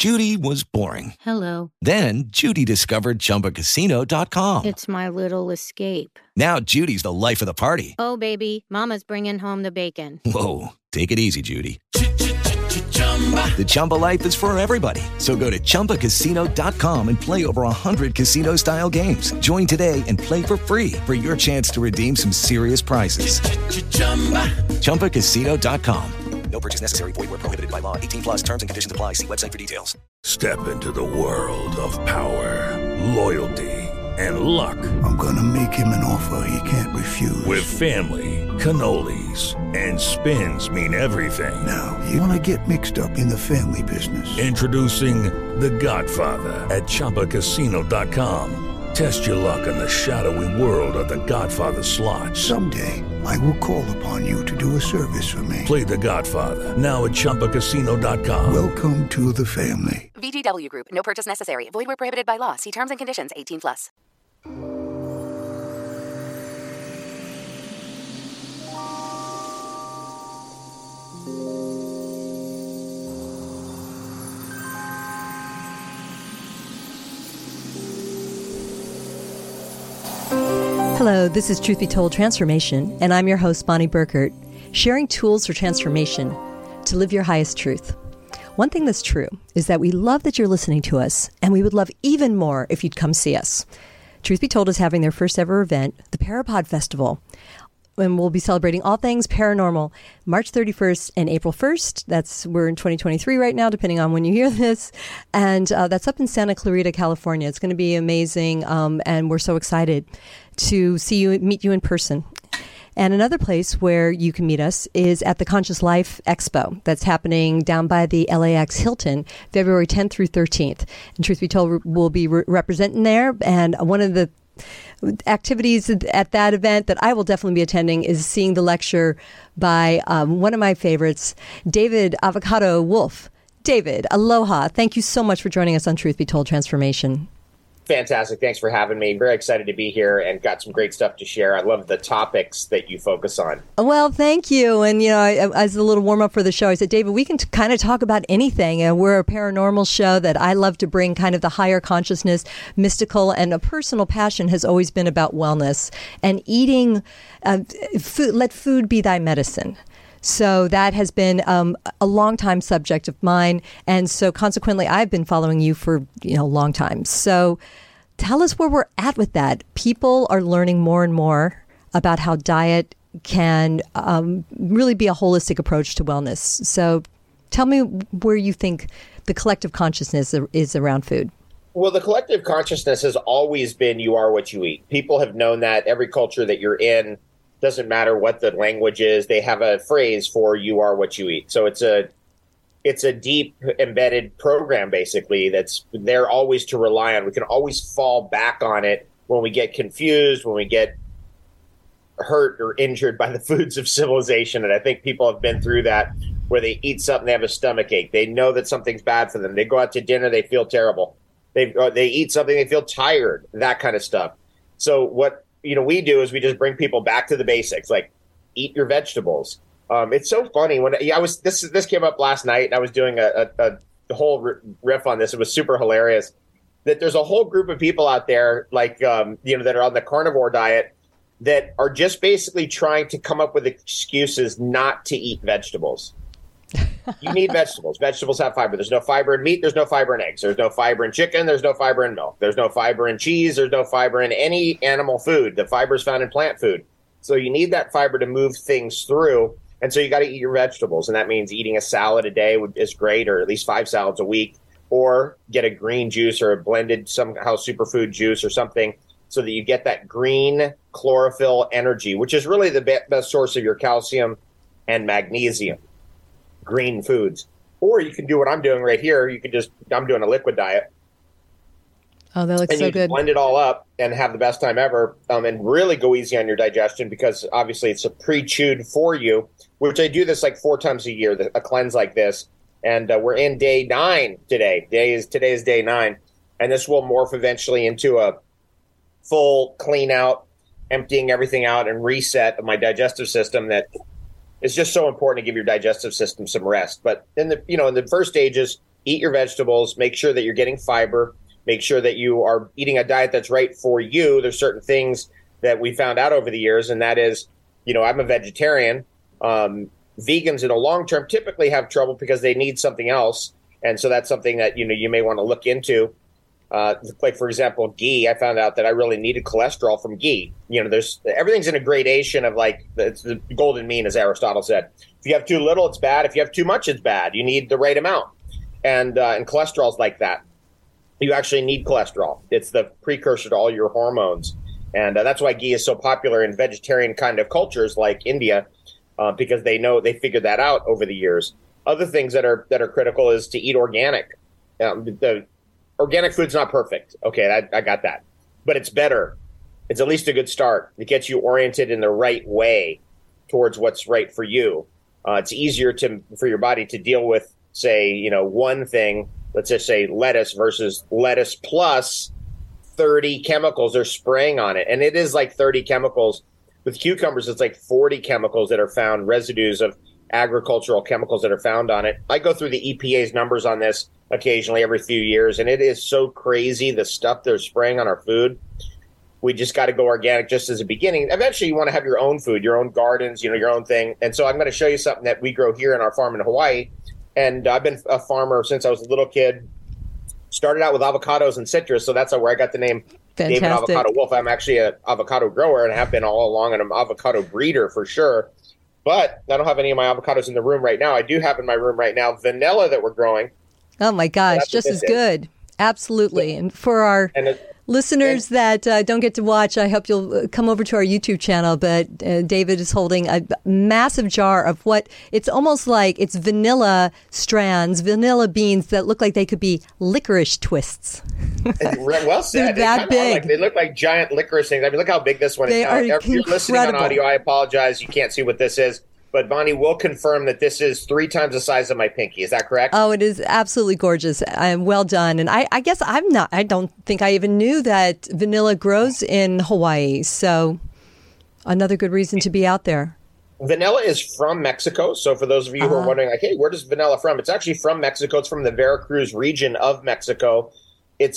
Judy was boring. Hello. Then Judy discovered ChumbaCasino.com. It's my little escape. Now Judy's the life of the party. Oh, baby, mama's bringing home the bacon. Whoa, take it easy, Judy. The Chumba life is for everybody. So go to ChumbaCasino.com and play over 100 casino-style games. Join today and play for free for your chance to redeem some serious prizes. ChumbaCasino.com. No purchase necessary. Void where prohibited by law. 18 plus terms and conditions apply. See website for details. Step into the world of power, loyalty, and luck. I'm going to make him an offer he can't refuse. With family, cannolis, and spins mean everything. Now, you want to get mixed up in the family business. Introducing The Godfather at ChumbaCasino.com. Test your luck in the shadowy world of The Godfather slot. Someday, I will call upon you to do a service for me. Play The Godfather, now at ChumbaCasino.com. Welcome to the family. VGW Group. No purchase necessary. Void where prohibited by law. See terms and conditions. 18 plus. Hello, this is Truth Be Told Transformation, and I'm your host, Bonnie Burkert, sharing tools for transformation to live your highest truth. One thing that's true is that we love that you're listening to us, and we would love even more if you'd come see us. Truth Be Told is having their first ever event, the Parapod Festival, and we'll be celebrating all things paranormal March 31st and April 1st. We're in 2023 right now, depending on when you hear this. And that's up in Santa Clarita, California. It's going to be amazing. And we're so excited to meet you in person. And another place where you can meet us is at the Conscious Life Expo that's happening down by the LAX Hilton, February 10th through 13th. And Truth Be Told will be representing there. And one of the activities at that event that I will definitely be attending is seeing the lecture by one of my favorites, David Avocado Wolf. David, aloha. Thank you so much for joining us on Truth Be Told Transformation. Fantastic. Thanks for having me. Very excited to be here and got some great stuff to share. I love the topics that you focus on. Well, thank you. And, as a little warm up for the show, I said, David, we can kind of talk about anything. We're a paranormal show that I love to bring kind of the higher consciousness, mystical, and a personal passion has always been about wellness and eating food. Let food be thy medicine. So that has been a long time subject of mine. And so consequently, I've been following you for a long time. So tell us where we're at with that. People are learning more and more about how diet can really be a holistic approach to wellness. So tell me where you think the collective consciousness is around food. Well, the collective consciousness has always been you are what you eat. People have known that every culture that you're in. Doesn't matter what the language is, they have a phrase for you are what you eat. So it's a deep embedded program, basically, that's there always to rely on. We can always fall back on it when we get confused, when we get hurt or injured by the foods of civilization. And I think people have been through that, where they eat something, they have a stomach ache. They know that something's bad for them. They go out to dinner, they feel terrible. They eat something, they feel tired, that kind of stuff. So what we do is we just bring people back to the basics, like eat your vegetables. It's so funny when this came up last night, and I was doing a whole riff on this. It was super hilarious that there's a whole group of people out there, like that are on the carnivore diet, that are just basically trying to come up with excuses not to eat vegetables. You need vegetables. Vegetables have fiber. There's no fiber in meat. There's no fiber in eggs. There's no fiber in chicken. There's no fiber in milk. There's no fiber in cheese. There's no fiber in any animal food. The fiber is found in plant food. So you need that fiber to move things through. And so you got to eat your vegetables. And that means eating a salad a day is great, or at least 5 salads a week, or get a green juice or a blended somehow superfood juice or something, so that you get that green chlorophyll energy, which is really the best source of your calcium and magnesium. Green foods. Or you can do what I'm doing right here. I'm doing a liquid diet. Oh, that looks so good. Blend it all up and have the best time ever, and really go easy on your digestion, because obviously it's a pre-chewed for you, which I do this like 4 times a year, a cleanse like this. And we're in day 9 today. Today is day 9. And this will morph eventually into a full clean out, emptying everything out and reset of my digestive system that is just so important to give your digestive system some rest. But in the first stages, eat your vegetables, make sure that you're getting fiber, make sure that you are eating a diet that's right for you. There's certain things that we found out over the years, and that is, I'm a vegetarian. Vegans in the long term typically have trouble because they need something else. And so that's something that, you may want to look into. Like, for example, ghee. I found out that I really needed cholesterol from ghee. Everything's in a gradation of it's the golden mean, as Aristotle said. If you have too little, it's bad. If you have too much, it's bad. You need the right amount. And cholesterol's like that. You actually need cholesterol. It's the precursor to all your hormones. And that's why ghee is so popular in vegetarian kind of cultures like India, because they figured that out over the years. Other things that are critical is to eat organic. The organic food's not perfect. Okay, I got that. But it's better. It's at least a good start. It gets you oriented in the right way towards what's right for you. It's easier for your body to deal with, say, one thing, let's just say lettuce versus lettuce plus 30 chemicals they're spraying on it. And it is like 30 chemicals. With cucumbers, it's like 40 chemicals that are found, residues of agricultural chemicals that are found on it. I go through the EPA's numbers on this occasionally every few years, and it is so crazy, the stuff they're spraying on our food. We just got to go organic just as a beginning. Eventually, you want to have your own food, your own gardens, your own thing. And so I'm going to show you something that we grow here in our farm in Hawaii. And I've been a farmer since I was a little kid. Started out with avocados and citrus, so that's where I got the name David Avocado Wolf. I'm actually an avocado grower and have been all along, and I'm an avocado breeder for sure. But I don't have any of my avocados in the room right now. I do have in my room right now vanilla that we're growing. Oh, my gosh, just as good. Absolutely. And for our listeners that don't get to watch, I hope you'll come over to our YouTube channel. But David is holding a massive jar of what it's almost like it's vanilla strands, vanilla beans that look like they could be licorice twists. Well said. They're that big. They look like giant licorice things. I mean, look how big this one is. Now, if you're listening on audio, I apologize. You can't see what this is. But Bonnie will confirm that this is 3 times the size of my pinky. Is that correct? Oh, it is absolutely gorgeous. Well done. And I guess I don't think I even knew that vanilla grows in Hawaii. So another good reason to be out there. Vanilla is from Mexico. So for those of you who are wondering, hey, where does vanilla from? It's actually from Mexico. It's from the Veracruz region of Mexico. It's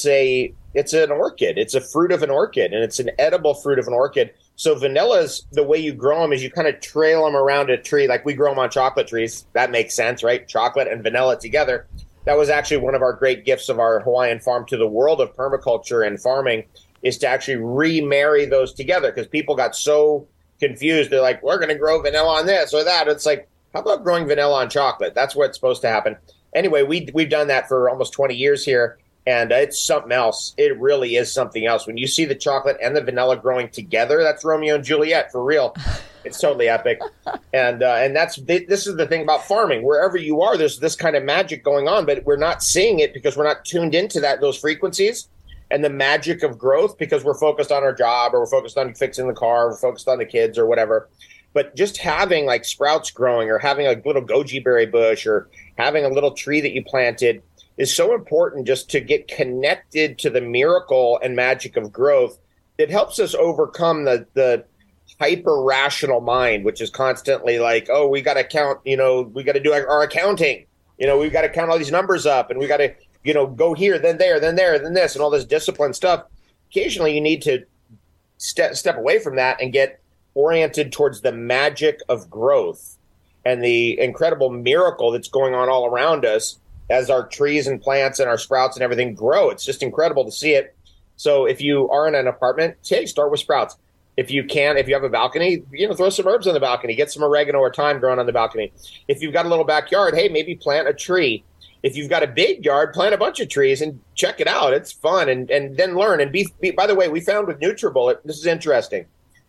an orchid. It's a fruit of an orchid, and it's an edible fruit of an orchid. So vanillas, the way you grow them is you kind of trail them around a tree, like we grow them on chocolate trees. That makes sense, right? Chocolate and vanilla together. That was actually one of our great gifts of our Hawaiian farm to the world of permaculture and farming, is to actually remarry those together, because people got so confused. They're like, we're going to grow vanilla on this or that. It's like, how about growing vanilla on chocolate? That's what's supposed to happen. Anyway, we've done that for almost 20 years here. And it's something else. It really is something else. When you see the chocolate and the vanilla growing together, that's Romeo and Juliet for real. It's totally epic. And this is the thing about farming. Wherever you are, there's this kind of magic going on, but we're not seeing it because we're not tuned into those frequencies and the magic of growth, because we're focused on our job, or we're focused on fixing the car, or we're focused on the kids or whatever. But just having like sprouts growing, or having a little goji berry bush, or having a little tree that you planted is so important, just to get connected to the miracle and magic of growth. It helps us overcome the hyper-rational mind, which is constantly like, oh, we got to count, we got to do our accounting. We've got to count all these numbers up, and we got to, go here, then there, then there, then this, and all this discipline stuff. Occasionally you need to step away from that and get oriented towards the magic of growth and the incredible miracle that's going on all around us as our trees and plants and our sprouts and everything grow. It's just incredible to see it. So if you are in an apartment, start with sprouts. If you have a balcony, throw some herbs on the balcony, get some oregano or thyme growing on the balcony. If you've got a little backyard, hey, maybe plant a tree. If you've got a big yard, plant a bunch of trees and check it out. It's fun. And then learn. And by the way, we found with NutriBullet, this is interesting.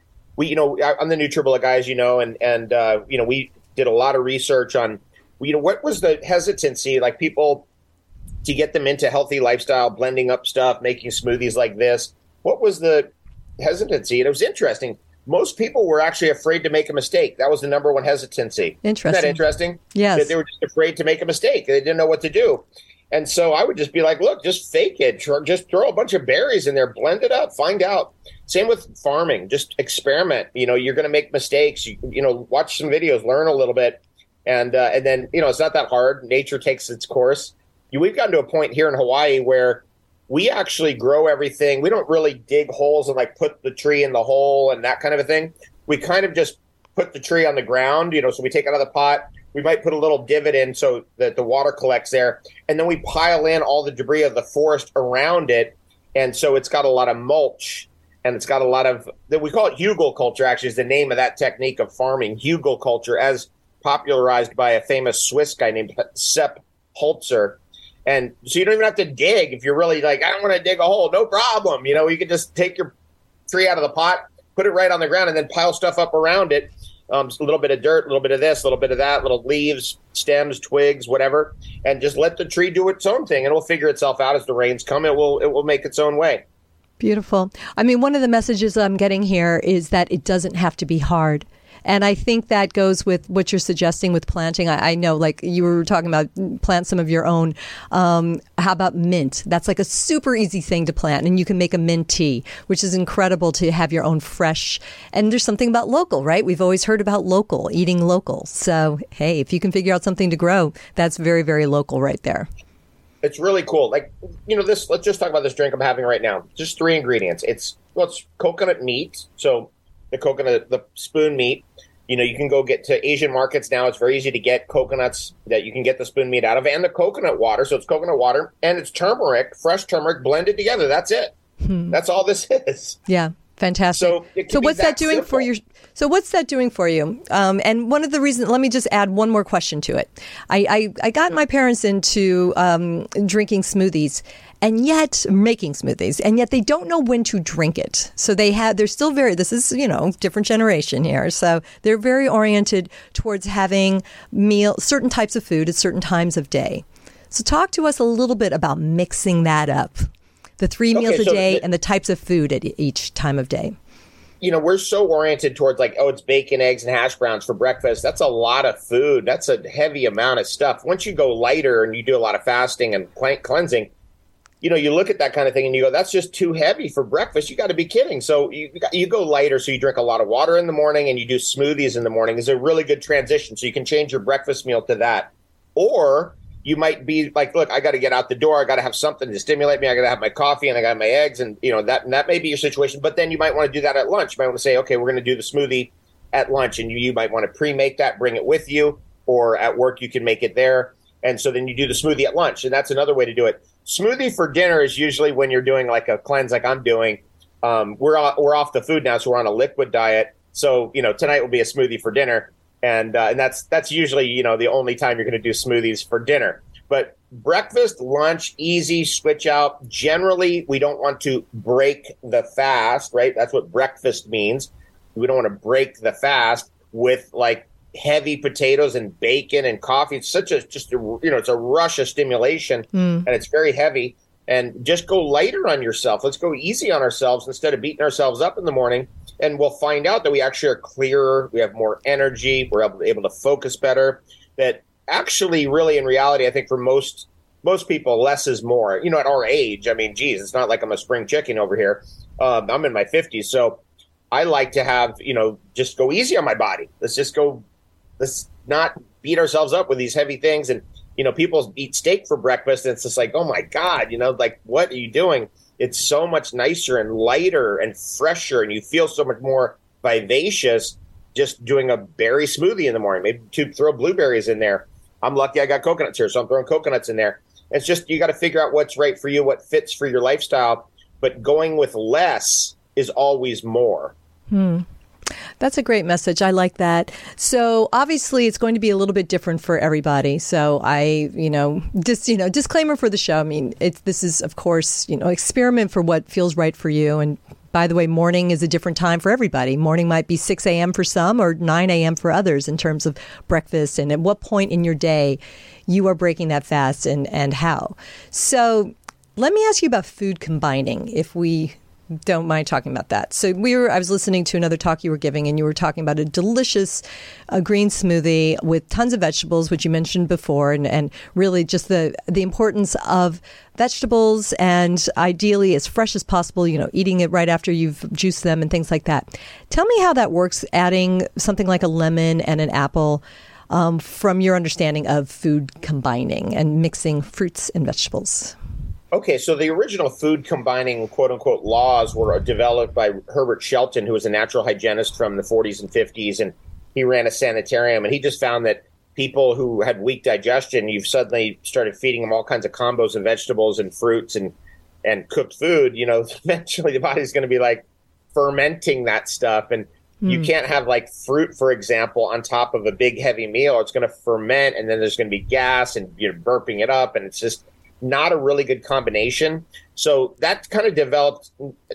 I'm the NutriBullet guy, as you know, and we did a lot of research on, what was the hesitancy, like people, to get them into healthy lifestyle, blending up stuff, making smoothies like this? What was the hesitancy? And it was interesting. Most people were actually afraid to make a mistake. That was the number one hesitancy. Interesting. Isn't that interesting? Yes. That they were just afraid to make a mistake. They didn't know what to do. And so I would just be like, look, just fake it. Just throw a bunch of berries in there, blend it up, find out. Same with farming. Just experiment. You're going to make mistakes. Watch some videos, learn a little bit. And then, it's not that hard. Nature takes its course. we've gotten to a point here in Hawaii where we actually grow everything. We don't really dig holes and like put the tree in the hole and that kind of a thing. We kind of just put the tree on the ground, so we take it out of the pot. We might put a little divot in so that the water collects there. And then we pile in all the debris of the forest around it. And so it's got a lot of mulch, and it's got a lot of, we call it hugelkultur, actually is the name of that technique of farming, hugelkultur, as popularized by a famous Swiss guy named Sepp Holzer. And so you don't even have to dig if you're really like, I don't want to dig a hole. No problem. You can just take your tree out of the pot, put it right on the ground, and then pile stuff up around it. A little bit of dirt, a little bit of this, a little bit of that, little leaves, stems, twigs, whatever, and just let the tree do its own thing, and it'll figure itself out as the rains come. It will make its own way. Beautiful. I mean, one of the messages I'm getting here is that it doesn't have to be hard. And I think that goes with what you're suggesting with planting. I know, like you were talking about, plant some of your own. How about mint? That's like a super easy thing to plant, and you can make a mint tea, which is incredible to have your own fresh. And there's something about local, right? We've always heard about local, eating local. So, hey, if you can figure out something to grow, that's very, very local right there. It's really cool. Like, let's just talk about this drink I'm having right now. Just 3 ingredients. It's coconut meat. So the spoon meat. You can go get to Asian markets now. It's very easy to get coconuts that you can get the spoon meat out of, and the coconut water. So it's coconut water, and it's turmeric, fresh turmeric blended together. That's it. That's all this is. Yeah. Fantastic. So what's that doing for you? So what's that doing for you? And one of the reasons, let me just add one more question to it. I got my parents into drinking smoothies, and yet making smoothies, and yet they don't know when to drink it. So they're still this is, different generation here. So they're very oriented towards having certain types of food at certain times of day. So talk to us a little bit about mixing that up. The 3 meals a day and the types of food at each time of day. We're so oriented towards like, it's bacon, eggs, and hash browns for breakfast. That's a lot of food. That's a heavy amount of stuff. Once you go lighter and you do a lot of fasting and cleansing, you look at that kind of thing and you go, that's just too heavy for breakfast. You got to be kidding. So you go lighter. So you drink a lot of water in the morning and you do smoothies in the morning. Is a really good transition. So you can change your breakfast meal to that. Or you might be like, look, I got to get out the door. I got to have something to stimulate me. I got to have my coffee and I got my eggs, and that may be your situation. But then you might want to do that at lunch. You might want to say, okay, we're going to do the smoothie at lunch, and you might want to pre-make that, bring it with you, or at work you can make it there. And so then you do the smoothie at lunch, and that's another way to do it. Smoothie for dinner is usually when you're doing like a cleanse, like I'm doing. We're off the food now, so we're on a liquid diet. So tonight will be a smoothie for dinner. And that's usually, the only time you're going to do smoothies for dinner. But breakfast, lunch, easy, switch out. Generally, we don't want to break the fast, right? That's what breakfast means. We don't want to break the fast with like heavy potatoes and bacon and coffee. It's it's a rush of stimulation, and it's very heavy. And just go lighter on yourself. Let's go easy on ourselves instead of beating ourselves up in the morning. And we'll find out that we actually are clearer. We have more energy. We're able to focus better. That actually, really, in reality, I think for most people, less is more. At our age, I mean, geez, it's not like I'm a spring chicken over here. I'm in my 50s, so I like to have, just go easy on my body. Let's not beat ourselves up with these heavy things. And, people eat steak for breakfast, and it's just like, oh my God, like, what are you doing? It's so much nicer and lighter and fresher, and you feel so much more vivacious just doing a berry smoothie in the morning. Maybe to throw blueberries in there. I'm lucky I got coconuts here, so I'm throwing coconuts in there. It's just, you got to figure out what's right for you, what fits for your lifestyle. But going with less is always more. That's a great message. I like that. So obviously it's going to be a little bit different for everybody. So disclaimer for the show. I mean, this is, of course, experiment for what feels right for you. And by the way, morning is a different time for everybody. Morning might be 6 a.m. for some or 9 a.m. for others in terms of breakfast, and at what point in your day you are breaking that fast and how. So let me ask you about food combining, if we don't mind talking about that. So I was listening to another talk you were giving, and you were talking about a delicious green smoothie with tons of vegetables, which you mentioned before, and really just the importance of vegetables, and ideally as fresh as possible, eating it right after you've juiced them and things like that. Tell me how that works, adding something like a lemon and an apple. from your understanding of food combining and mixing fruits and vegetables. Okay, so the original food combining, quote unquote, laws were developed by Herbert Shelton, who was a natural hygienist from the 40s and 50s, and he ran a sanitarium, and he just found that people who had weak digestion, you've suddenly started feeding them all kinds of combos of vegetables and fruits and cooked food, eventually the body's going to be like fermenting that stuff. And you can't have like fruit, for example, on top of a big heavy meal. It's going to ferment, and then there's going to be gas, and you're burping it up, and it's just not a really good combination. So that kind of developed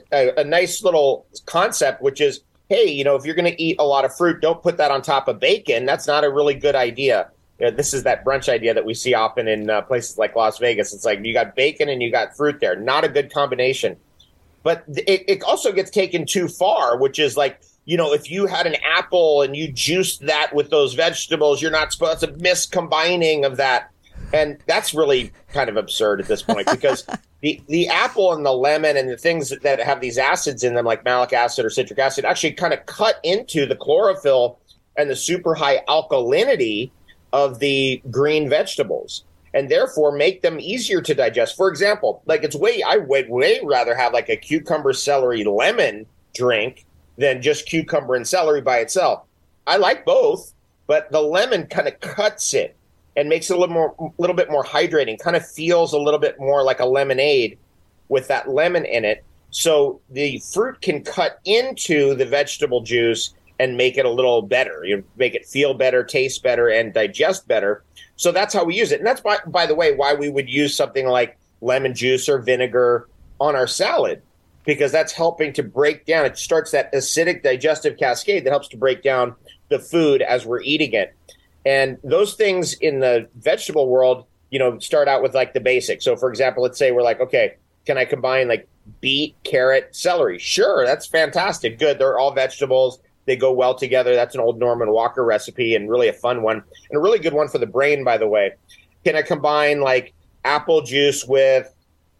a nice little concept, which is, hey, if you're going to eat a lot of fruit, don't put that on top of bacon. That's not a really good idea. This is that brunch idea that we see often in places like Las Vegas. It's like you got bacon and you got fruit there. Not a good combination. But it also gets taken too far, which is like, if you had an apple and you juiced that with those vegetables, you're not supposed to miscombining of that. And that's really kind of absurd at this point, because the apple and the lemon and the things that have these acids in them, like malic acid or citric acid, actually kind of cut into the chlorophyll and the super high alkalinity of the green vegetables, and therefore make them easier to digest. For example, like I would way rather have like a cucumber, celery, lemon drink than just cucumber and celery by itself. I like both, but the lemon kind of cuts it and makes it a little bit more hydrating, kind of feels a little bit more like a lemonade with that lemon in it. So the fruit can cut into the vegetable juice and make it a little better. You make it feel better, taste better, and digest better. So that's how we use it. And that's, by the way, why we would use something like lemon juice or vinegar on our salad, because that's helping to break down. It starts that acidic digestive cascade that helps to break down the food as we're eating it. And those things in the vegetable world, start out with like the basics. So, for example, let's say we're like, okay, can I combine like beet, carrot, celery? Sure, that's fantastic. Good. They're all vegetables. They go well together. That's an old Norman Walker recipe, and really a fun one, and a really good one for the brain, by the way. Can I combine like apple juice with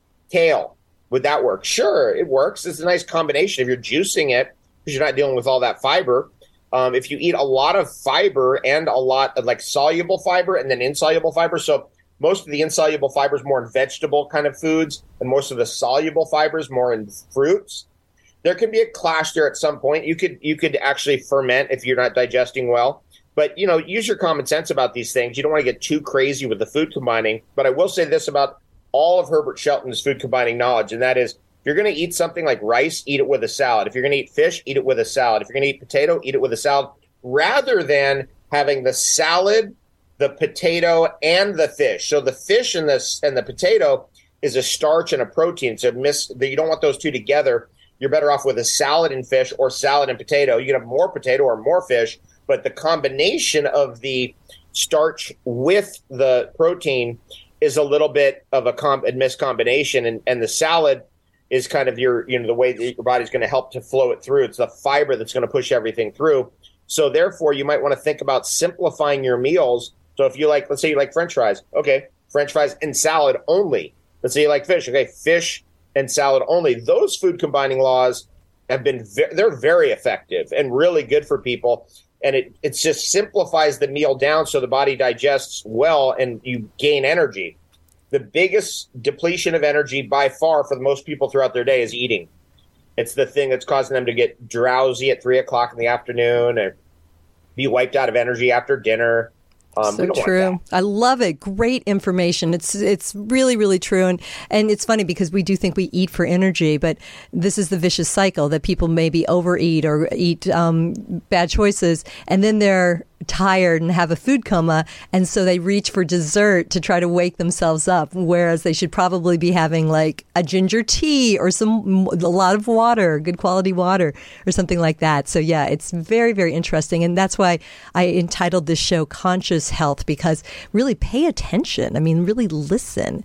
kale? Would that work? Sure, it works. It's a nice combination if you're juicing it, because you're not dealing with all that fiber. If you eat a lot of fiber and a lot of like soluble fiber and then insoluble fiber, so most of the insoluble fiber is more in vegetable kind of foods, and most of the soluble fibers more in fruits, there can be a clash there at some point. You could actually ferment if you're not digesting well. But, use your common sense about these things. You don't want to get too crazy with the food combining. But I will say this about all of Herbert Shelton's food combining knowledge, and that is, if you're going to eat something like rice, eat it with a salad. If you're going to eat fish, eat it with a salad. If you're going to eat potato, eat it with a salad, rather than having the salad, the potato, and the fish. So the fish and the potato is a starch and a protein. So you don't want those two together. You're better off with a salad and fish, or salad and potato. You can have more potato or more fish, but the combination of the starch with the protein is a little bit of a miscombination, and the salad is kind of the way that your body's going to help to flow it through. It's the fiber that's going to push everything through. So therefore, you might want to think about simplifying your meals. So if let's say you like French fries, okay, French fries and salad only. Let's say you like fish, okay, fish and salad only. Those food combining laws have been they're very effective and really good for people. And it just simplifies the meal down so the body digests well and you gain energy. The biggest depletion of energy by far for most people throughout their day is eating. It's the thing that's causing them to get drowsy at 3 o'clock in the afternoon and be wiped out of energy after dinner. So true. I love it. Great information. It's really, really true. And it's funny because we do think we eat for energy, but this is the vicious cycle that people maybe overeat or eat bad choices, and then they're tired and have a food coma, and so they reach for dessert to try to wake themselves up, whereas they should probably be having like a ginger tea or a lot of water, good quality water or something like that. So yeah, it's very, very interesting, and that's why I entitled this show Conscious Health, because really pay attention. I mean, really listen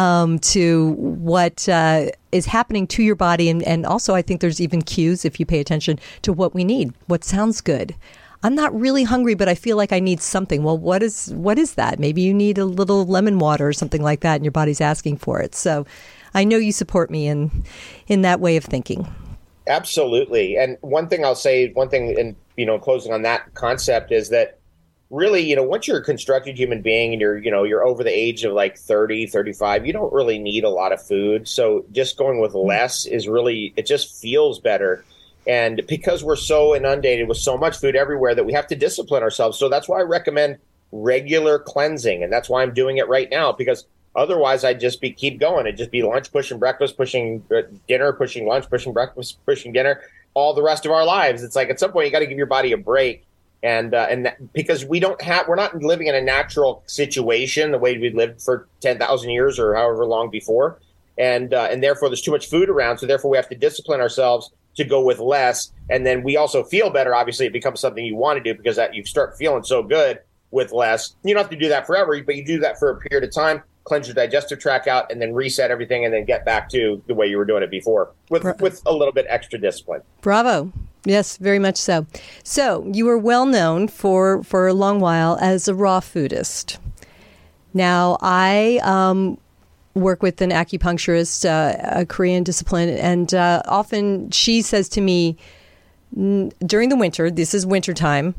to what is happening to your body, and also I think there's even cues if you pay attention to what we need, what sounds good. I'm not really hungry, but I feel like I need something. Well, what is that? Maybe you need a little lemon water or something like that, and your body's asking for it. So I know you support me in that way of thinking. Absolutely. And one thing I'll say, in closing on that concept is that really, once you're a constructed human being and you're over the age of like 30, 35, you don't really need a lot of food. So just going with less is really, it just feels better. And because we're so inundated with so much food everywhere that we have to discipline ourselves. So that's why I recommend regular cleansing. And that's why I'm doing it right now, because otherwise I'd just keep going. It'd just be lunch, pushing breakfast, pushing dinner, pushing lunch, pushing breakfast, pushing dinner, all the rest of our lives. It's like at some point you got to give your body a break. And because we're not living in a natural situation the way we lived for 10,000 years or however long before. And therefore there's too much food around. So therefore we have to discipline ourselves to go with less. And then we also feel better. Obviously, it becomes something you want to do because you start feeling so good with less. You don't have to do that forever, but you do that for a period of time, cleanse your digestive tract out, and then reset everything, and then get back to the way you were doing it before with a little bit extra discipline. Bravo. Yes, very much so. So you were well known for a long while as a raw foodist. Now, I work with an acupuncturist, a Korean discipline, and often she says to me, during the winter, this is wintertime,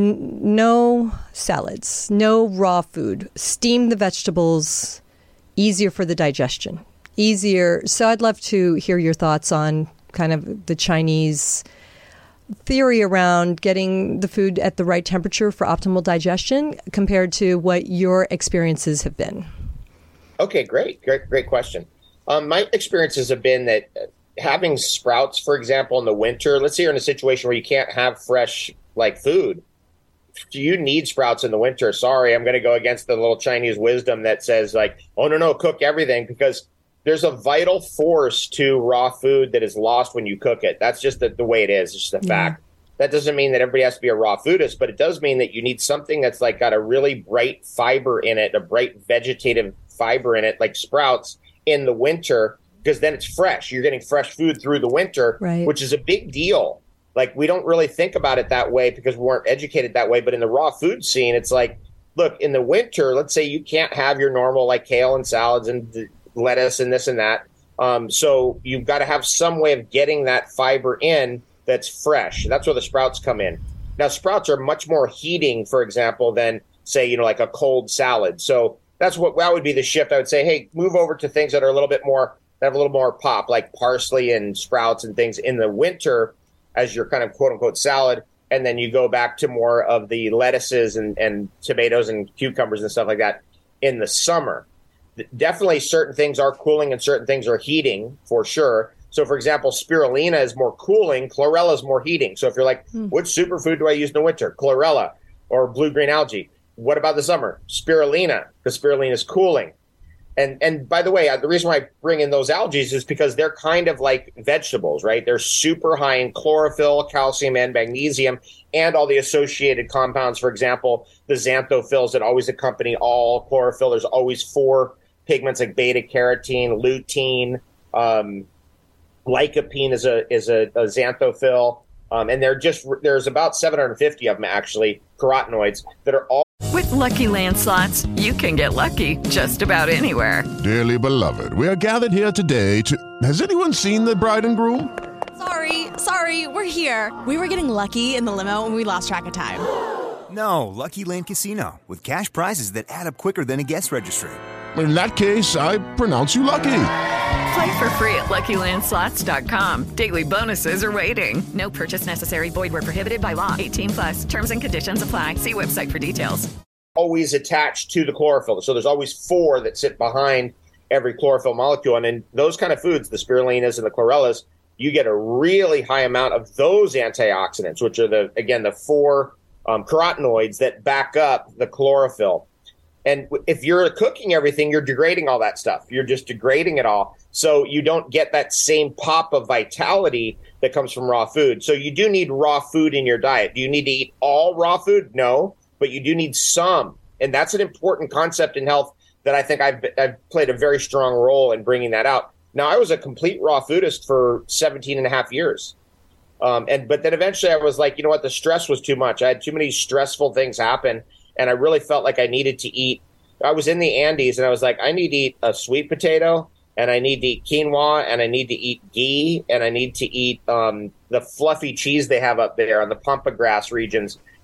no salads, no raw food, steam the vegetables, easier for the digestion, easier. So I'd love to hear your thoughts on kind of the Chinese theory around getting the food at the right temperature for optimal digestion compared to what your experiences have been. Okay, great question. My experiences have been that having sprouts, for example, in the winter, let's say you're in a situation where you can't have fresh food. Do you need sprouts in the winter? Sorry, I'm going to go against the little Chinese wisdom that says oh, no, cook everything, because there's a vital force to raw food that is lost when you cook it. That's just the way it is. It's just a fact. That doesn't mean that everybody has to be a raw foodist, but it does mean that you need something that's got a really bright fiber in it, a bright vegetative fiber in it, like sprouts in the winter, because then it's fresh. You're getting fresh food through the winter, right, which is a big deal. We don't really think about it that way because we weren't educated that way. But in the raw food scene, it's look, in the winter, let's say you can't have your normal kale and salads and lettuce and this and that. So you've got to have some way of getting that fiber in that's fresh. That's where the sprouts come in. Now, sprouts are much more heating, for example, than say, a cold salad. So that would be the shift. I would say, hey, move over to things that are that have a little more pop, like parsley and sprouts and things in the winter as your kind of quote unquote salad. And then you go back to more of the lettuces and tomatoes and cucumbers and stuff like that in the summer. Definitely certain things are cooling and certain things are heating for sure. So, for example, spirulina is more cooling. Chlorella is more heating. So if you're which superfood do I use in the winter? Chlorella or blue-green algae. What about the summer? Spirulina, because spirulina is cooling. And by the way, the reason why I bring in those algae is because they're kind of like vegetables, right? They're super high in chlorophyll, calcium, and magnesium, and all the associated compounds. For example, the xanthophylls that always accompany all chlorophyll. There's always 4 pigments like beta-carotene, lutein, lycopene is a xanthophyll, and there's about 750 of them actually, carotenoids that are all. With Lucky Land Slots, you can get lucky just about anywhere. Dearly beloved, we are gathered here today to. Has anyone seen the bride and groom? Sorry, we're here. We were getting lucky in the limo and we lost track of time. No, Lucky Land Casino, with cash prizes that add up quicker than a guest registry. In that case, I pronounce you lucky. Play for free at LuckyLandSlots.com. Daily bonuses are waiting. No purchase necessary. Void where prohibited by law. 18+. Terms and conditions apply. See website for details. Always attached to the chlorophyll. So there's always 4 that sit behind every chlorophyll molecule. And in those kind of foods, the spirulinas and the chlorellas, you get a really high amount of those antioxidants, which are the 4 carotenoids that back up the chlorophyll. And if you're cooking everything, you're degrading all that stuff. You're just degrading it all. So you don't get that same pop of vitality that comes from raw food. So you do need raw food in your diet. Do you need to eat all raw food? No, but you do need some. And that's an important concept in health that I think I've played a very strong role in bringing that out. Now, I was a complete raw foodist for 17 and a half years. But then eventually I was like, you know what? The stress was too much. I had too many stressful things happen. And I really felt like I needed to eat. I was in the Andes and I was like, I need to eat a sweet potato and I need to eat quinoa and I need to eat ghee and I need to eat the fluffy cheese they have up there on the pampa grass regions.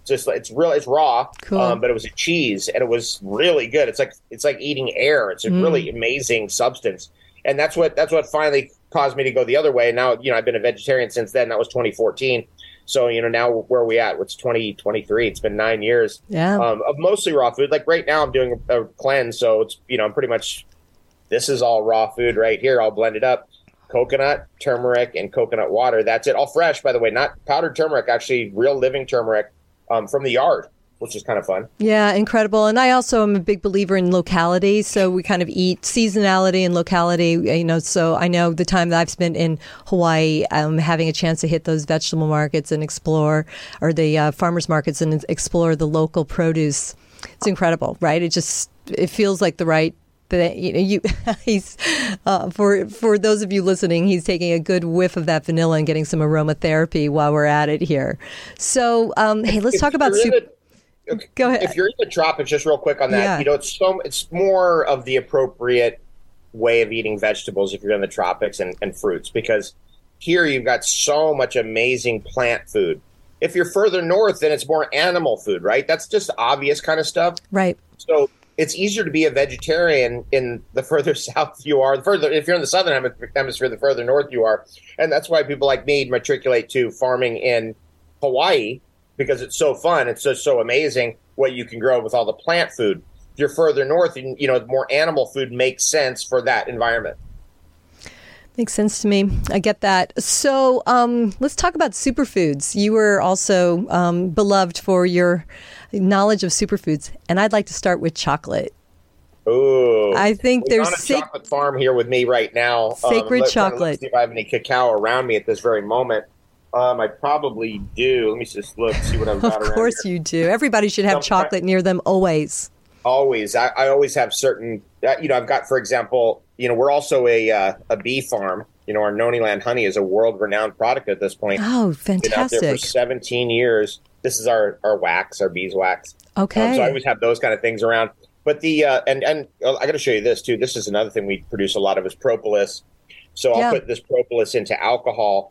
it's raw, cool. but it was a cheese, and it was really good. It's like eating air. It's a really amazing substance, and that's what finally caused me to go the other way. Now, I've been a vegetarian since then. That was 2014. So, now where are we at? It's 2023. It's been 9 years of mostly raw food. Like right now I'm doing a cleanse. So it's, I'm pretty much, this is all raw food right here. I'll blend it up. Coconut, turmeric, and coconut water. That's it. All fresh, by the way, not powdered turmeric, actually real living turmeric from the yard, which is kind of fun. Yeah, incredible. And I also am a big believer in locality. So we kind of eat seasonality and locality, so I know the time that I've spent in Hawaii, having a chance to hit those vegetable markets and explore, or the farmers markets and explore the local produce. It's incredible, right? It feels like the right. He's for those of you listening, he's taking a good whiff of that vanilla and getting some aromatherapy while we're at it here. So, hey, let's talk about soup. Go ahead. If you're in the tropics, just real quick on that, it's more of the appropriate way of eating vegetables if you're in the tropics and fruits, because here you've got so much amazing plant food. If you're further north, then it's more animal food, right? That's just obvious kind of stuff. Right. So it's easier to be a vegetarian in the further south you are. If you're in the southern hemisphere, the further north you are. And that's why people like me matriculate to farming in Hawaii, because it's so fun. It's just so amazing what you can grow with all the plant food. If you're further north, more animal food makes sense for that environment. Makes sense to me. I get that. So let's talk about superfoods. You were also beloved for your knowledge of superfoods, and I'd like to start with chocolate. Ooh. I think We're there's on a chocolate farm here with me right now. Sacred chocolate. Let's see if I have any cacao around me at this very moment. I probably do. Let me just look, see what I've got around here. Of course you do. Everybody should have chocolate near them always. Always. I always have certain, I've got, for example, we're also a bee farm. Our Noniland honey is a world-renowned product at this point. Oh, fantastic. Been out there for 17 years. This is our wax, our beeswax. Okay. So I always have those kind of things around. But and I got to show you this, too. This is another thing we produce a lot of is propolis. So I'll put this propolis into alcohol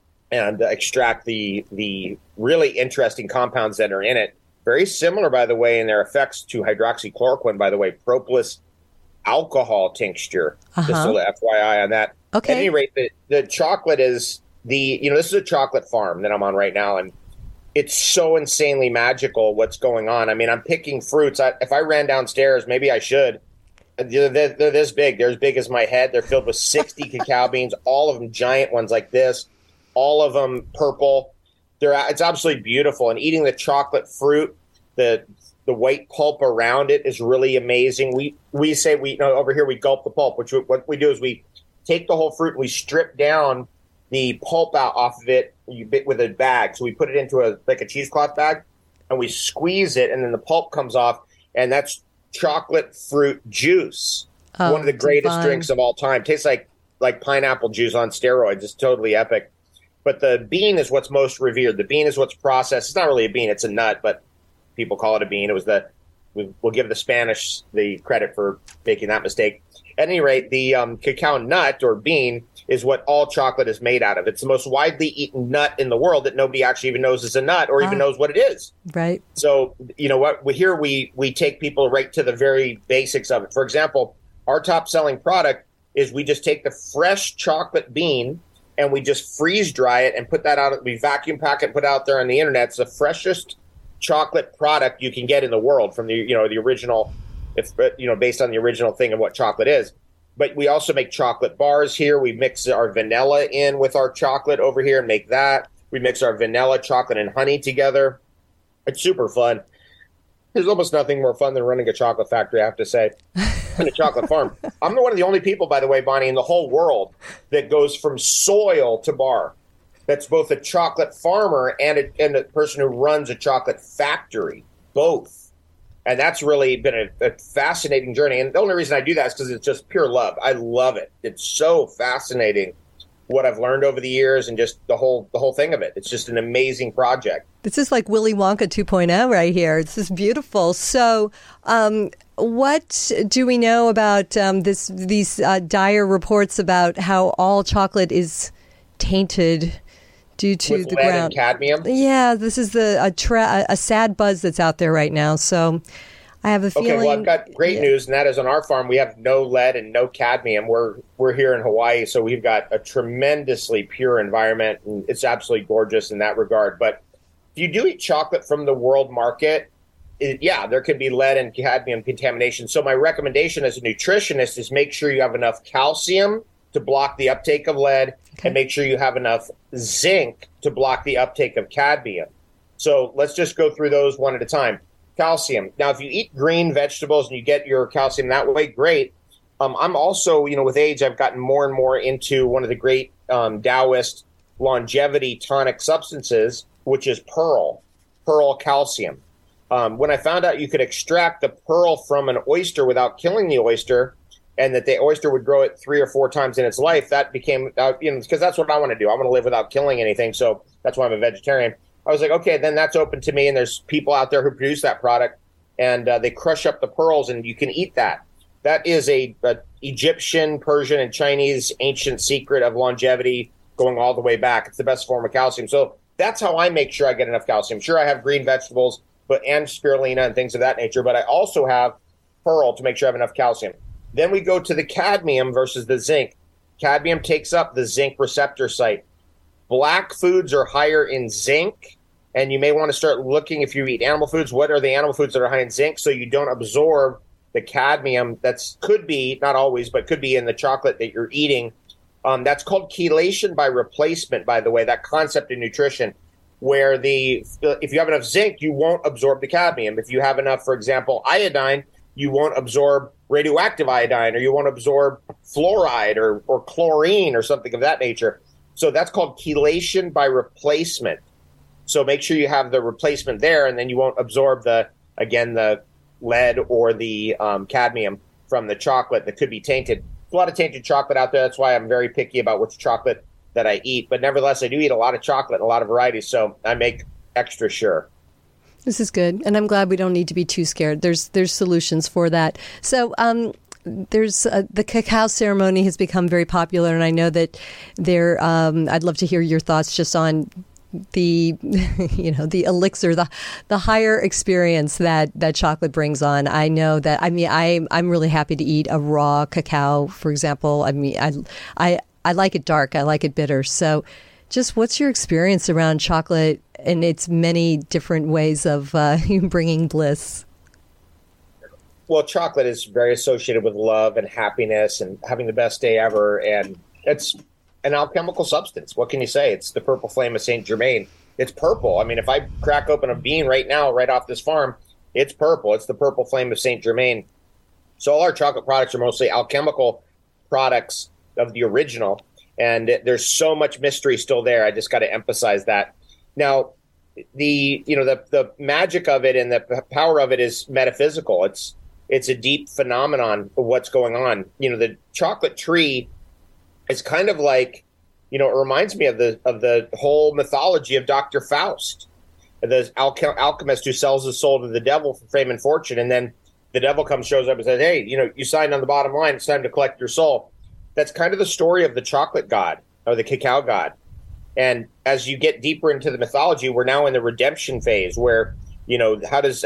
and extract the really interesting compounds that are in it. Very similar, by the way, in their effects to hydroxychloroquine, by the way, propolis alcohol tincture. Just a little FYI on that. Okay. At any rate, the chocolate is this is a chocolate farm that I'm on right now, and it's so insanely magical what's going on. I mean, I'm picking fruits. If I ran downstairs, maybe I should. They're this big. They're as big as my head. They're filled with 60 cacao beans, all of them giant ones like this, all of them purple. It's absolutely beautiful. And eating the chocolate fruit, the white pulp around it is really amazing. We say over here we gulp the pulp, which what we do is we take the whole fruit and we strip down the pulp out off of it with a bag. So we put it into a cheesecloth bag and we squeeze it, and then the pulp comes off, and that's chocolate fruit juice. One of the greatest drinks of all time. Tastes like pineapple juice on steroids. It's totally epic. But the bean is what's most revered. The bean is what's processed. It's not really a bean, it's a nut, but people call it a bean. It was we'll give the Spanish the credit for making that mistake. At any rate, the cacao nut or bean is what all chocolate is made out of. It's the most widely eaten nut in the world that nobody actually even knows is a nut or even knows what it is. Right. So, here we take people right to the very basics of it. For example, our top selling product is we just take the fresh chocolate bean and we just freeze dry it and put that out. We vacuum pack it and put it out there on the internet. It's the freshest chocolate product you can get in the world from the original, based on the original thing of what chocolate is. But we also make chocolate bars here. We mix our vanilla in with our chocolate over here and make that. We mix our vanilla, chocolate, and honey together. It's super fun. There's almost nothing more fun than running a chocolate factory, I have to say, and a chocolate farm. I'm one of the only people, by the way, Bonnie, in the whole world that goes from soil to bar. That's both a chocolate farmer and a person who runs a chocolate factory, both. And that's really been a fascinating journey. And the only reason I do that is because it's just pure love. I love it. It's so fascinating what I've learned over the years and just the whole thing of it. It's just an amazing project. This is like Willy Wonka 2.0 right here. This is beautiful. So what do we know about these dire reports about how all chocolate is tainted due to with the lead ground. And cadmium? Yeah, this is a sad buzz that's out there right now. So I have a feeling. Okay, well, I've got great news, and that is on our farm, we have no lead and no cadmium. We're here in Hawaii, so we've got a tremendously pure environment, and it's absolutely gorgeous in that regard. But if you do eat chocolate from the world market, there could be lead and cadmium contamination. So my recommendation as a nutritionist is make sure you have enough calcium to block the uptake of lead, and make sure you have enough zinc to block the uptake of cadmium. So let's just go through those one at a time. Calcium. Now, if you eat green vegetables and you get your calcium that way, great. I'm also, with age, I've gotten more and more into one of the great Taoist longevity tonic substances, which is pearl calcium. When I found out you could extract the pearl from an oyster without killing the oyster, and that the oyster would grow it 3 or 4 times in its life, that became, because that's what I want to do. I want to live without killing anything, so that's why I'm a vegetarian. I was like, okay, then that's open to me, and there's people out there who produce that product, and they crush up the pearls, and you can eat that. That is a Egyptian, Persian, and Chinese ancient secret of longevity going all the way back. It's the best form of calcium. So that's how I make sure I get enough calcium. Sure, I have green vegetables, and spirulina and things of that nature, but I also have pearl to make sure I have enough calcium. Then we go to the cadmium versus the zinc. Cadmium takes up the zinc receptor site. Black foods are higher in zinc, and you may want to start looking, if you eat animal foods, what are the animal foods that are high in zinc, so you don't absorb the cadmium could be, not always, but could be in the chocolate that you're eating. That's called chelation by replacement, by the way, that concept in nutrition, where if you have enough zinc, you won't absorb the cadmium. If you have enough, for example, iodine, you won't absorb radioactive iodine, or you won't absorb fluoride or chlorine or something of that nature. So that's called chelation by replacement. So make sure you have the replacement there, and then you won't absorb the lead or the cadmium from the chocolate that could be tainted. There's a lot of tainted chocolate out there. That's why I'm very picky about which chocolate that I eat. But nevertheless, I do eat a lot of chocolate and a lot of varieties, so I make extra sure. This is good, and I'm glad we don't need to be too scared. There's solutions for that. So there's the cacao ceremony has become very popular, and I know that I'd love to hear your thoughts just on the the elixir, the higher experience that chocolate brings on. I know that I'm really happy to eat a raw cacao, for example. I like it dark. I like it bitter. So just what's your experience around chocolate and its many different ways of bringing bliss? Well, chocolate is very associated with love and happiness and having the best day ever. And it's an alchemical substance. What can you say? It's the purple flame of Saint Germain. It's purple. I mean, if I crack open a bean right now, right off this farm, it's purple. It's the purple flame of Saint Germain. So all our chocolate products are mostly alchemical products of the original. And there's so much mystery still there. I just got to emphasize that. Now, the magic of it and the power of it is metaphysical. It's a deep phenomenon of what's going on. The chocolate tree is kind of like, it reminds me of the whole mythology of Dr. Faust, the alchemist who sells his soul to the devil for fame and fortune, and then the devil shows up and says, "Hey, you signed on the bottom line. It's time to collect your soul." That's kind of the story of the chocolate god or the cacao god. And as you get deeper into the mythology, we're now in the redemption phase where, how does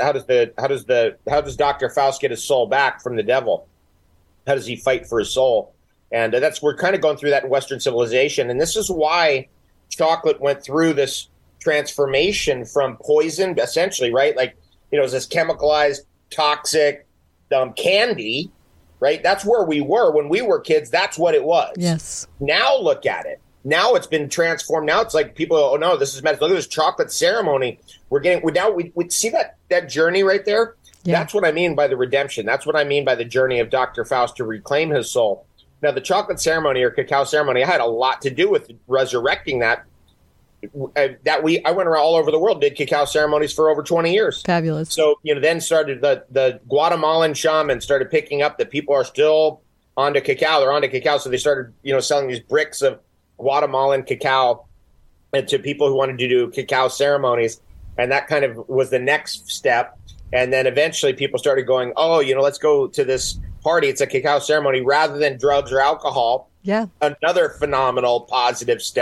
Dr. Faust get his soul back from the devil? How does he fight for his soul? And we're kind of going through that in Western civilization. And this is why chocolate went through this transformation from poison, essentially, right? Like, it was this chemicalized, toxic candy, right? That's where we were when we were kids. That's what it was. Yes. Now look at it. Now it's been transformed. Now it's like people, oh no, this is medicine. Look at this chocolate ceremony. We see that journey right there. Yeah. That's what I mean by the redemption. That's what I mean by the journey of Dr. Faust to reclaim his soul. Now, the chocolate ceremony or cacao ceremony, I had a lot to do with resurrecting that. I went around all over the world, did cacao ceremonies for over 20 years. Fabulous. So, then started the Guatemalan shaman started picking up that people are still onto cacao. They're onto cacao. So they started, selling these bricks of Guatemalan cacao to people who wanted to do cacao ceremonies. And that kind of was the next step. And then eventually people started going, oh, let's go to this party. It's a cacao ceremony rather than drugs or alcohol. Yeah. Another phenomenal positive step.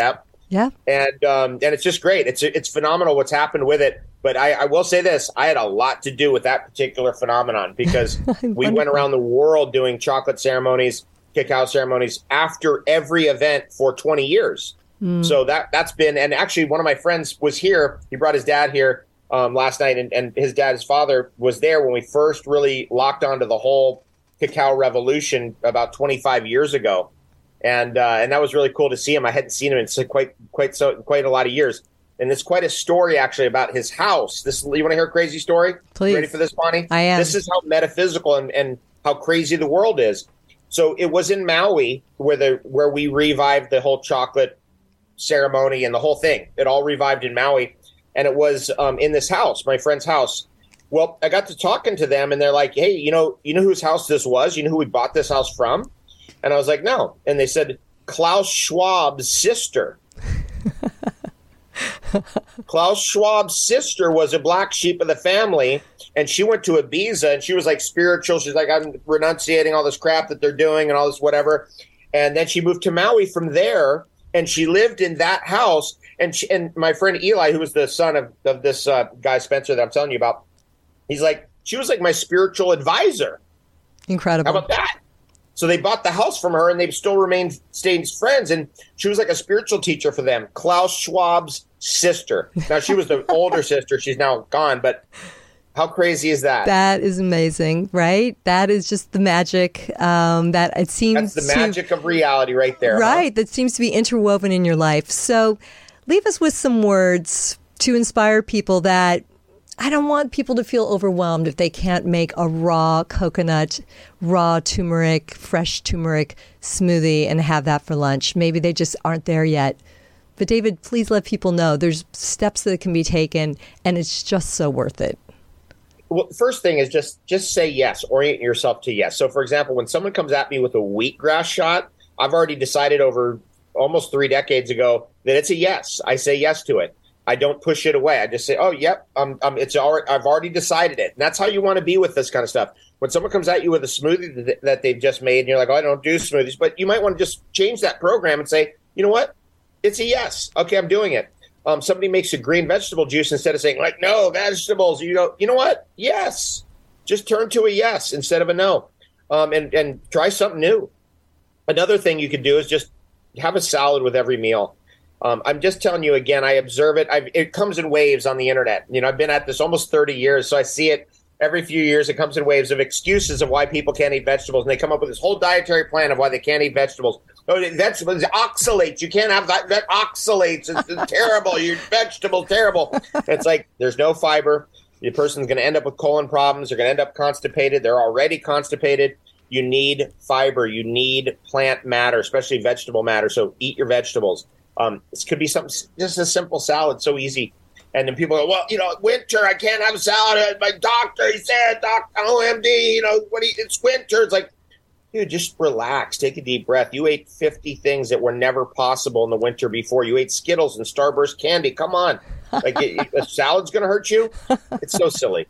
Yeah. And it's just great. It's phenomenal what's happened with it. But I will say this, I had a lot to do with that particular phenomenon because we went around the world doing chocolate ceremonies, cacao ceremonies after every event for 20 years. So that's been, and actually one of my friends was here. He brought his dad here last night, and his father was there when we first really locked onto the whole cacao revolution about 25 years ago. And that was really cool to see him. I hadn't seen him in quite a lot of years. And it's quite a story, actually, about his house. You want to hear a crazy story? Please. Ready for this, Bonnie? I am. This is how metaphysical and how crazy the world is. So it was in Maui where we revived the whole chocolate ceremony and the whole thing. It all revived in Maui. And it was in this house, my friend's house. Well, I got to talking to them, and they're like, hey, you know whose house this was? You know who we bought this house from? And I was like, no. And they said, Klaus Schwab's sister. Klaus Schwab's sister was a black sheep of the family, and she went to Ibiza, and she was like spiritual. She's like, I'm renunciating all this crap that they're doing and all this whatever. And then she moved to Maui from there, and she lived in that house. And my friend Eli, who was the son of this guy Spencer that I'm telling you about, he's like, she was like my spiritual advisor. Incredible. How about that? So they bought the house from her, and they've still stayed friends. And she was like a spiritual teacher for them. Klaus Schwab's sister. Now, she was the older sister. She's now gone. But how crazy is that? That is amazing, right? That is just the magic that it seems. That's the magic of reality right there. Right. That seems to be interwoven in your life. So leave us with some words to inspire people that I don't want people to feel overwhelmed if they can't make a raw coconut, raw turmeric, fresh turmeric smoothie and have that for lunch. Maybe they just aren't there yet. But David, please let people know there's steps that can be taken, and it's just so worth it. Well, the first thing is just say yes. Orient yourself to yes. So, for example, when someone comes at me with a wheatgrass shot, I've already decided over almost 3 decades ago that it's a yes. I say yes to it. I don't push it away. I just say, oh, yep, it's already, I've already decided it. And that's how you want to be with this kind of stuff. When someone comes at you with a smoothie that they've just made, and you're like, oh, I don't do smoothies. But you might want to just change that program and say, you know what? It's a yes. Okay, I'm doing it. Somebody makes a green vegetable juice instead of saying, like, no, vegetables. You go, you know what? Yes. Just turn to a yes instead of a no. And try something new. Another thing you could do is just have a salad with every meal. I'm just telling you again, I observe it. It comes in waves on the internet. I've been at this almost 30 years, so I see it every few years. It comes in waves of excuses of why people can't eat vegetables, and they come up with this whole dietary plan of why they can't eat vegetables. Oh, vegetables, oxalates. You can't have that oxalates. It's terrible. Your vegetable terrible. It's like there's no fiber. The person's going to end up with colon problems. They're going to end up constipated. They're already constipated. You need fiber. You need plant matter, especially vegetable matter. So eat your vegetables. This could be something, just a simple salad, so easy. And then people go, well, winter, I can't have a salad. My doctor, he said, OMD, it's winter. It's like, dude, just relax. Take a deep breath. You ate 50 things that were never possible in the winter before. You ate Skittles and Starburst candy. Come on. Like, a salad's going to hurt you? It's so silly.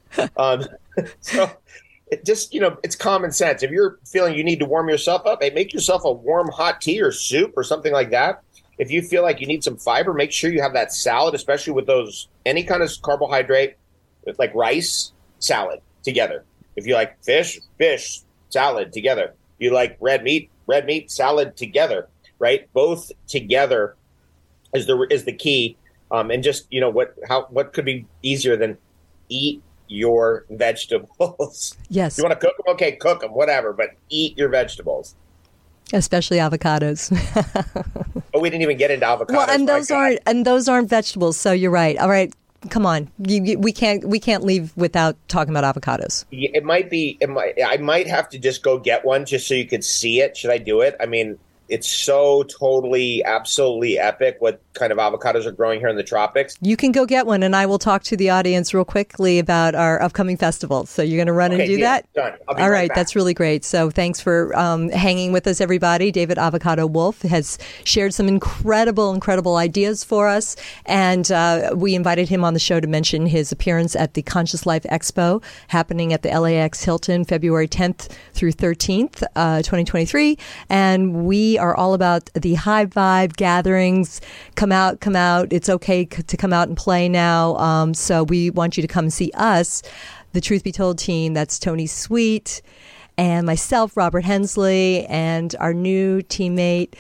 So it just, it's common sense. If you're feeling you need to warm yourself up, hey, make yourself a warm hot tea or soup or something like that. If you feel like you need some fiber, make sure you have that salad, especially with any kind of carbohydrate, like rice, salad together. If you like fish, salad together. If you like red meat, salad together, right? Both together is the key. And just, what could be easier than eat your vegetables? Yes. You want to cook them? Okay, cook them, whatever, but eat your vegetables. Especially avocados. Oh, we didn't even get into avocados. Well, and those aren't vegetables. So you're right. All right, come on. We can't leave without talking about avocados. It might be. I might have to just go get one just so you could see it. Should I do it? I mean, it's so totally, absolutely epic what kind of avocados are growing here in the tropics. You can go get one, and I will talk to the audience real quickly about our upcoming festival. So you're going to run and do that? Done. I'll be All right right, back. That's really great. So thanks for hanging with us, everybody. David Avocado Wolfe has shared some incredible ideas for us, and we invited him on the show to mention his appearance at the Conscious Life Expo happening at the LAX Hilton, February 10th through 13th, 2023, and we are all about the high vibe gatherings. Come out. It's okay to come out and play now. So we want you to come see us, the Truth Be Told team. That's Tony Sweet and myself, Robert Hensley, and our new teammate,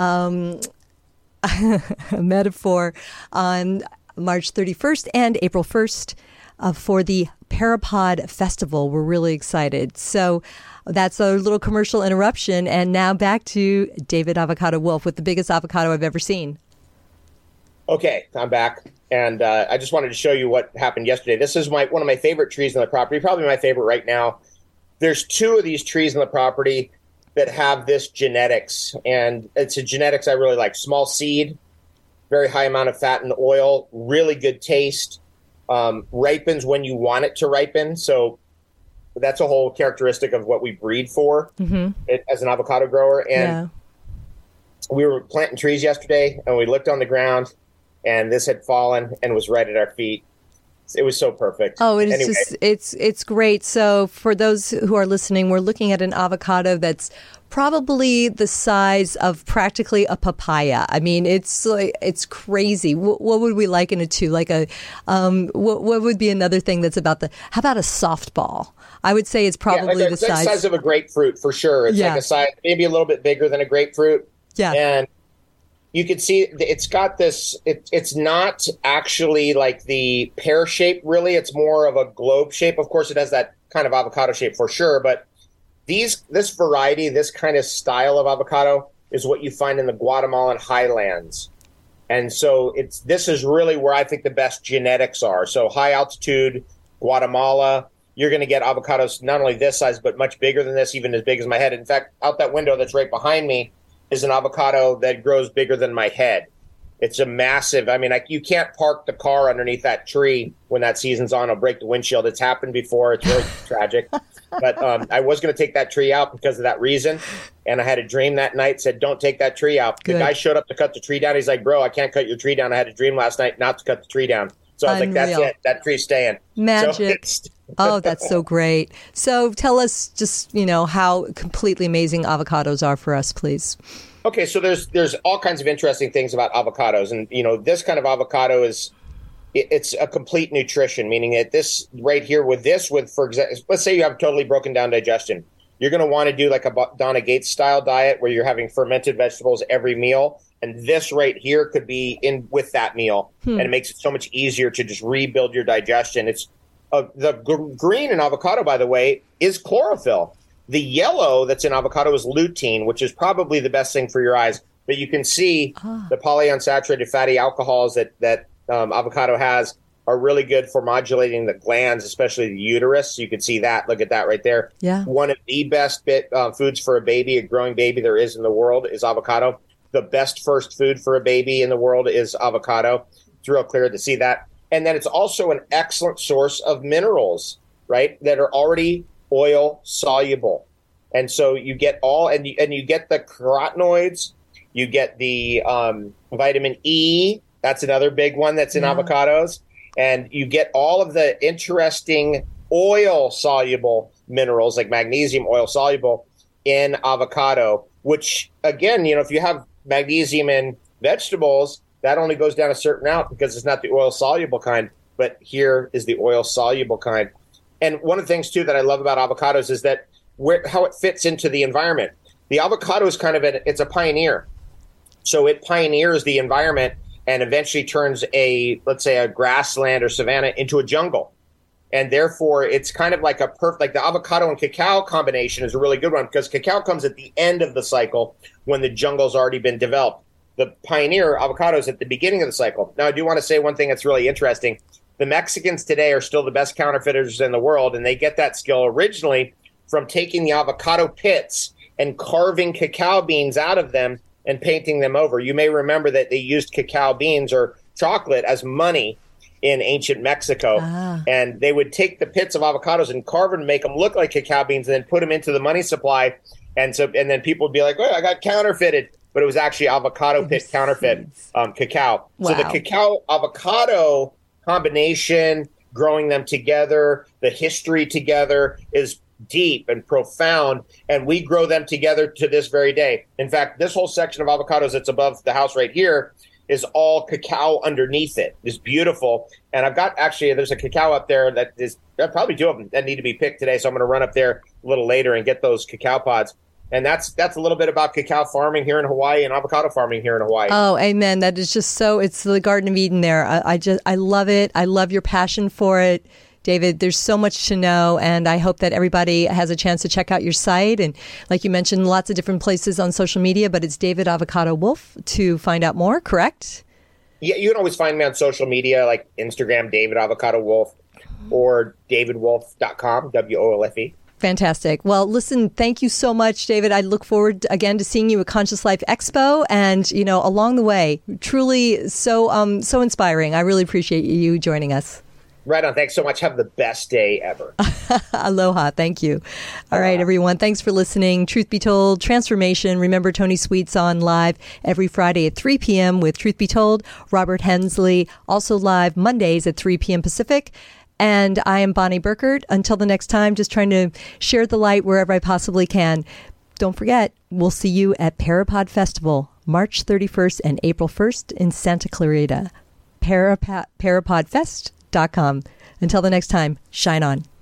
Metaphor, on March 31st and April 1st for the Parapod Festival. We're really excited. So that's a little commercial interruption. And now back to David Avocado Wolf with the biggest avocado I've ever seen. Okay, I'm back. And I just wanted to show you what happened yesterday. This is one of my favorite trees on the property, probably my favorite right now. There's 2 of these trees on the property that have this genetics. And it's a genetics I really like. Small seed, very high amount of fat and oil, really good taste. Ripens when you want it to ripen. So that's a whole characteristic of what we breed for as an avocado grower. And we were planting trees yesterday, and we looked on the ground, and this had fallen and was right at our feet. It was so perfect. Oh, it is anyway. It's great. So for those who are listening, we're looking at an avocado that's probably the size of practically a papaya. I mean, it's crazy. What would we liken it to? Like what would be another thing that's about how about a softball? I would say it's probably the size of a grapefruit for sure. It's like a size, maybe a little bit bigger than a grapefruit. Yeah. And you can see it's got this, it's not actually like the pear shape, really. It's more of a globe shape. Of course, it has that kind of avocado shape for sure. But this variety, this kind of style of avocado is what you find in the Guatemalan highlands. And so this is really where I think the best genetics are. So high altitude, Guatemala, you're going to get avocados not only this size, but much bigger than this, even as big as my head. In fact, out that window that's right behind me is an avocado that grows bigger than my head. It's a massive, you can't park the car underneath that tree when that season's on. It'll break the windshield. It's happened before. It's really tragic. But I was going to take that tree out because of that reason. And I had a dream that night, said, don't take that tree out. Good. The guy showed up to cut the tree down. He's like, bro, I can't cut your tree down. I had a dream last night not to cut the tree down. So I was like, that's it. That tree's staying. Magic. Oh, that's so great. So tell us just, how completely amazing avocados are for us, please. Okay, so there's all kinds of interesting things about avocados. And, this kind of avocado it's a complete nutrition, meaning that this right here for example, let's say you have totally broken down digestion. You're going to want to do like a Donna Gates style diet where you're having fermented vegetables every meal. And this right here could be in with that meal. And it makes it so much easier to just rebuild your digestion. It's the green in avocado, by the way, is chlorophyll. The yellow that's in avocado is lutein, which is probably the best thing for your eyes. But you can see the polyunsaturated fatty alcohols that avocado has are really good for modulating the glands, especially the uterus. You can see that. Look at that right there. Yeah. One of the best foods for a growing baby there is in the world is avocado. The best first food for a baby in the world is avocado. It's real clear to see that. And then it's also an excellent source of minerals, right, that are already oil soluble. And so you get you get the carotenoids, you get the vitamin E. That's another big one that's in avocados. And you get all of the interesting oil soluble minerals like magnesium, oil soluble in avocado, which again, if you have magnesium in vegetables, that only goes down a certain amount because it's not the oil soluble kind. But here is the oil soluble kind. And one of the things, too, that I love about avocados is that how it fits into the environment. The avocado is it's a pioneer. So it pioneers the environment and eventually turns let's say a grassland or savanna into a jungle. And therefore, it's kind of like like the avocado and cacao combination is a really good one because cacao comes at the end of the cycle when the jungle's already been developed. The pioneer avocado is at the beginning of the cycle. Now, I do want to say one thing that's really interesting. The Mexicans today are still the best counterfeiters in the world, and they get that skill originally from taking the avocado pits and carving cacao beans out of them and painting them over. You may remember that they used cacao beans or chocolate as money in ancient Mexico, and they would take the pits of avocados and carve them and make them look like cacao beans and then put them into the money supply. And then people would be like, oh, I got counterfeited. But it was actually avocado pit counterfeit cacao. Wow. So the cacao avocado combination, growing them together, the history together is deep and profound, and we grow them together to this very day. In fact, this whole section of avocados that's above the house right here is all cacao underneath it. It's beautiful. And I've got, actually, there's a cacao up there that is, there are probably two of them that need to be picked today. So I'm going to run up there a little later and get those cacao pods. And that's a little bit about cacao farming here in Hawaii and avocado farming here in Hawaii. Oh, amen. That is just so, it's the Garden of Eden there. I love it. I love your passion for it. David, there's so much to know, and I hope that everybody has a chance to check out your site. And like you mentioned, lots of different places on social media, but it's David Avocado Wolf to find out more, correct? Yeah, you can always find me on social media, like Instagram, David Avocado Wolf, or davidwolf.com, WOLFE. Fantastic. Well, listen, thank you so much, David. I look forward again to seeing you at Conscious Life Expo, and along the way, truly so inspiring. I really appreciate you joining us. Right on. Thanks so much. Have the best day ever. Aloha. Thank you. All right, everyone. Thanks for listening. Truth Be Told, Transformation. Remember, Tony Sweet's on live every Friday at 3 p.m. with Truth Be Told. Robert Hensley, also live Mondays at 3 p.m. Pacific. And I am Bonnie Burkert. Until the next time, just trying to share the light wherever I possibly can. Don't forget, we'll see you at Parapod Festival, March 31st and April 1st in Santa Clarita. Parapodfest.com. Until the next time, shine on.